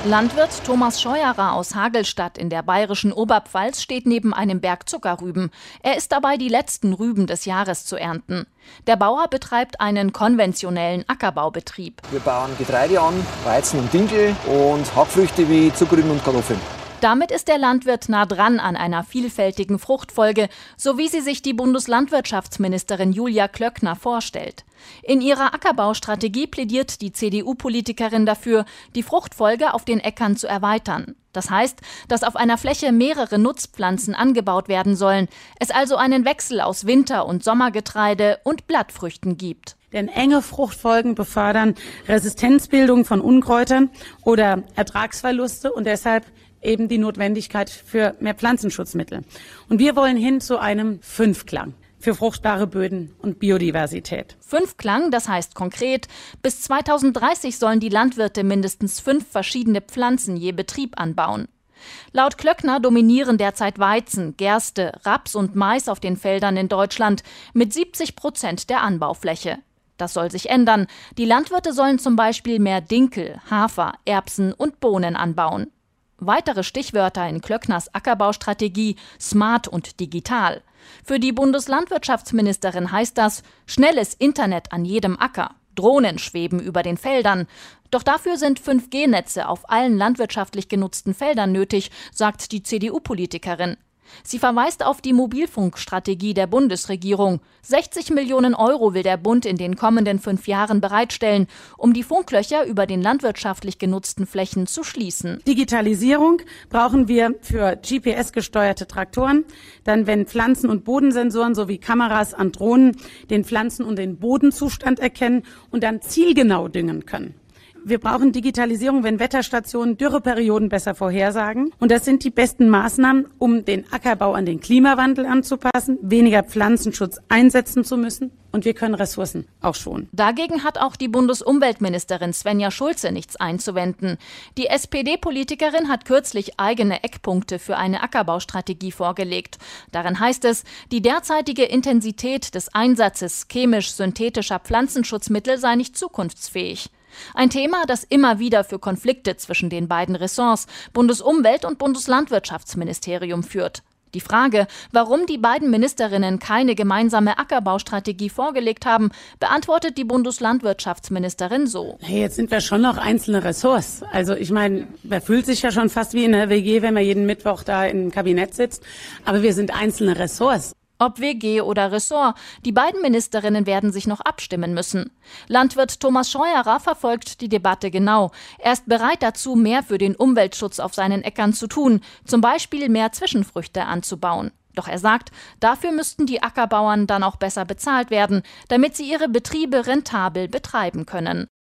Landwirt Thomas Scheuerer aus Hagelstadt in der bayerischen Oberpfalz steht neben einem Berg Zuckerrüben. Er ist dabei, die letzten Rüben des Jahres zu ernten. Der Bauer betreibt einen konventionellen Ackerbaubetrieb. Wir bauen Getreide an, Weizen und Dinkel und Hackfrüchte wie Zuckerrüben und Kartoffeln. Damit ist der Landwirt nah dran an einer vielfältigen Fruchtfolge, so wie sie sich die Bundeslandwirtschaftsministerin Julia Klöckner vorstellt. In ihrer Ackerbaustrategie plädiert die CDU-Politikerin dafür, die Fruchtfolge auf den Äckern zu erweitern. Das heißt, dass auf einer Fläche mehrere Nutzpflanzen angebaut werden sollen, es also einen Wechsel aus Winter- und Sommergetreide und Blattfrüchten gibt. Denn enge Fruchtfolgen befördern Resistenzbildung von Unkräutern oder Ertragsverluste und deshalb eben die Notwendigkeit für mehr Pflanzenschutzmittel. Und wir wollen hin zu einem Fünfklang für fruchtbare Böden und Biodiversität. Fünfklang, das heißt konkret, bis 2030 sollen die Landwirte mindestens 5 verschiedene Pflanzen je Betrieb anbauen. Laut Klöckner dominieren derzeit Weizen, Gerste, Raps und Mais auf den Feldern in Deutschland mit 70% der Anbaufläche. Das soll sich ändern. Die Landwirte sollen zum Beispiel mehr Dinkel, Hafer, Erbsen und Bohnen anbauen. Weitere Stichwörter in Klöckners Ackerbaustrategie: smart und digital. Für die Bundeslandwirtschaftsministerin heißt das schnelles Internet an jedem Acker. Drohnen schweben über den Feldern. Doch dafür sind 5G-Netze auf allen landwirtschaftlich genutzten Feldern nötig, sagt die CDU-Politikerin. Sie verweist auf die Mobilfunkstrategie der Bundesregierung. 60 Millionen Euro will der Bund in den kommenden 5 Jahren bereitstellen, um die Funklöcher über den landwirtschaftlich genutzten Flächen zu schließen. Digitalisierung brauchen wir für GPS-gesteuerte Traktoren, dann wenn Pflanzen- und Bodensensoren sowie Kameras an Drohnen den Pflanzen- und den Bodenzustand erkennen und dann zielgenau düngen können. Wir brauchen Digitalisierung, wenn Wetterstationen Dürreperioden besser vorhersagen. Und das sind die besten Maßnahmen, um den Ackerbau an den Klimawandel anzupassen, weniger Pflanzenschutz einsetzen zu müssen. Und wir können Ressourcen auch schonen. Dagegen hat auch die Bundesumweltministerin Svenja Schulze nichts einzuwenden. Die SPD-Politikerin hat kürzlich eigene Eckpunkte für eine Ackerbaustrategie vorgelegt. Darin heißt es, die derzeitige Intensität des Einsatzes chemisch-synthetischer Pflanzenschutzmittel sei nicht zukunftsfähig. Ein Thema, das immer wieder für Konflikte zwischen den beiden Ressorts, Bundesumwelt- und Bundeslandwirtschaftsministerium, führt. Die Frage, warum die beiden Ministerinnen keine gemeinsame Ackerbaustrategie vorgelegt haben, beantwortet die Bundeslandwirtschaftsministerin so. Hey, jetzt sind wir schon noch einzelne Ressorts. Also ich meine, man fühlt sich ja schon fast wie in der WG, wenn man jeden Mittwoch da im Kabinett sitzt. Aber wir sind einzelne Ressorts. Ob WG oder Ressort, die beiden Ministerinnen werden sich noch abstimmen müssen. Landwirt Thomas Scheuerer verfolgt die Debatte genau. Er ist bereit dazu, mehr für den Umweltschutz auf seinen Äckern zu tun, zum Beispiel mehr Zwischenfrüchte anzubauen. Doch er sagt, dafür müssten die Ackerbauern dann auch besser bezahlt werden, damit sie ihre Betriebe rentabel betreiben können.